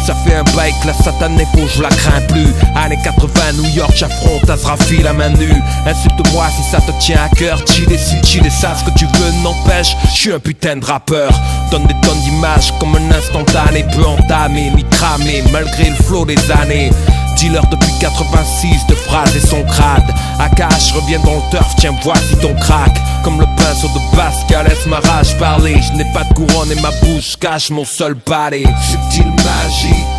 Ça fait un bail que la satanée faut je la crains plus. Années 80 New York, j'affronte Azrafi la main nue. Insulte-moi si ça te tient à cœur. Chiller si chiller ça, ce que tu veux n'empêche. Je suis un putain de rappeur. Donne des tonnes d'images comme un instantané. Peu entamé ni cramé malgré le flot des années. Dealer depuis 86 de phrases et son crade. Akash revient dans le turf, tiens voici ton crack. Comme le pinceau de Pascal, laisse ma rage parler. Je n'ai pas de couronne et ma bouche cache mon seul balai. Subtil magique,